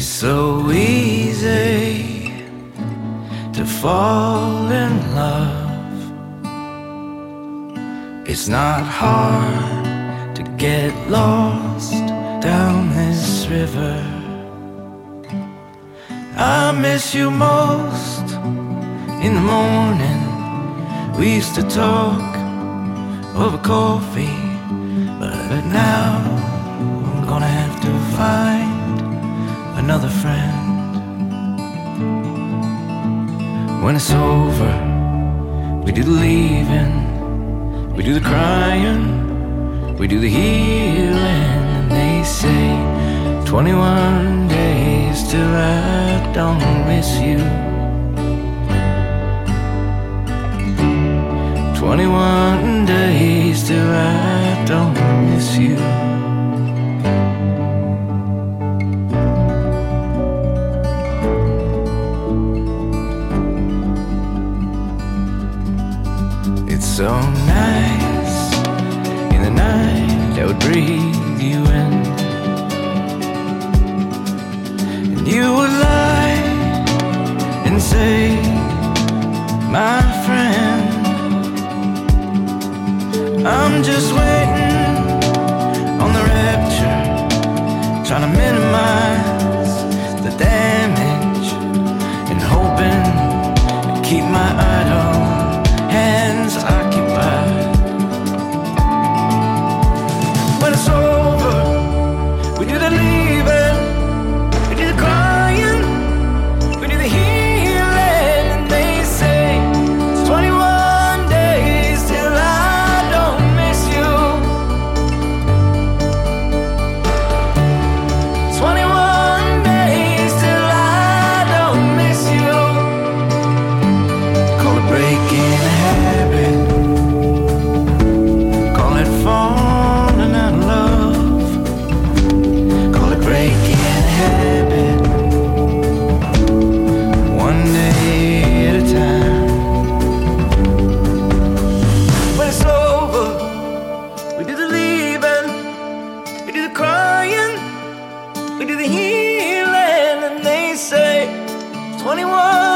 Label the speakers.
Speaker 1: so easy to fall in love. It's not hard to get lost down this river. I miss you most in the morning. We used to talk over coffee, but now I'm gonna have to find another friend. When it's over, we do the leaving, we do the crying, we do the healing. And they say 21 days till I don't miss you. 21 days till I don't miss you. It's so nice in the night I would breathe you in, and you would lie and say, my friend, I'm just waiting on the rapture, trying to minimize the damage and hoping to keep my idle hands occupied. When it's over, we do the leaving, we do the crying, we do the healing. And they say it's 21 days till I don't miss you. 21 days till I don't miss you. Call it breaking a habit, call it falling out of love, call it breaking a habit, one day at a time. When it's over, we do the leaving, we do the crying, we do the healing. And they say 21